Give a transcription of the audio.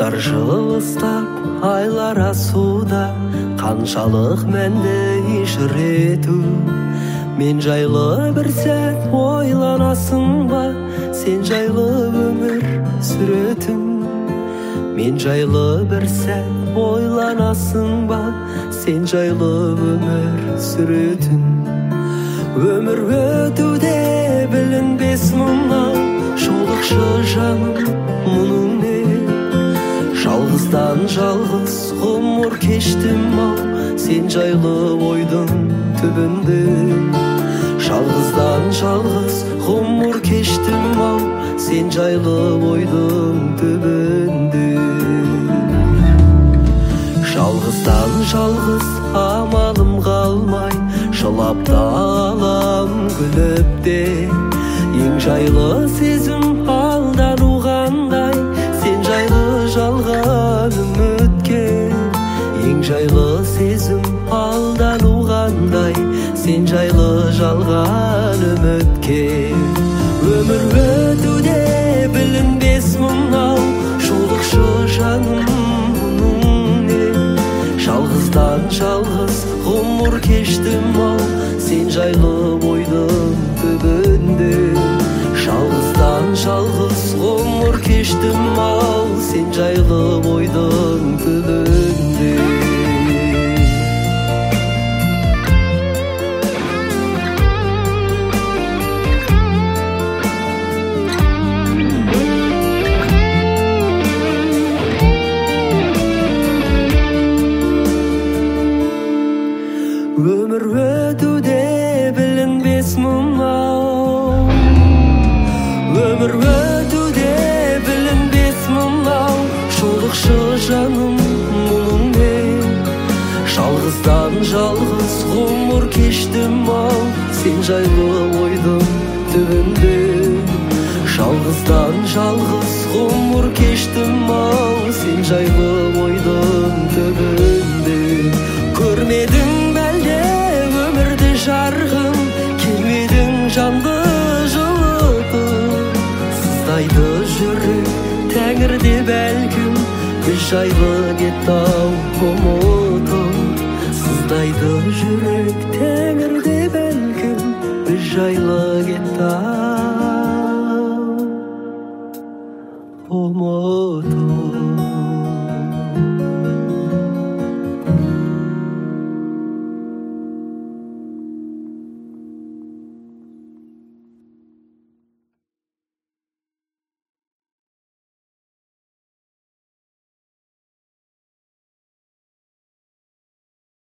Бұлттар жылыстап айлар асуда, қаншалық мәнді ішірету. Мен жайлы бір сәт ойланасың ба, сен жайлы өмір сүретім. Мен жайлы бір сәт ойланасың ба, сен жайлы өмір сүретім. Өмір өтуде білінбес мұнау, жолықшы жаным мұның не? Жалғыздан жалғыз ғұмыр кештім ау, сен жайлы ойдың түбінде. Жалғыздан жалғыз ғұмыр кештім ау, сен жайлы ойдың түбінде. Жалғыздан жалғыз амалым қалмай, жылап та алам күліп те. Ең жайлы сезім алдану қандай, сен жайлы жалған үмітке. Ең жайлы сезім алдану қандай, сен жайлы жалған үмітке. Өмір өтуде білінбес мұнау, жолықшы жаным мұның не? Жалғыздан жалғыз ғұмыр кештім ау, сен жайлы ойдың түбінде. Жалғыздан жалғыз ғұмыр кештім ау, сен жайлы ойдың түбінде. Өмір өтуде білінбес мұнау, өмір өтуде білінбес мұнау, жолықшы жаным мұның не? Жалғыздан жалғыз ғұмыр кештім ау, сен жайлы ойдың түбінде. Жалғыздан жалғыз ғұмыр кештім ау, сен жайлы ойдың түбінде. Көрмедің бәлде өмірді жарғым, келмедің жанды жылытып. Сыздайды жүрек тәңірде бәлкім, біз жайлы кетті-ау ұмытып. Сыздайды жүрек тәңірде бәлкім, біз жайлы кетті-ау ұмытып.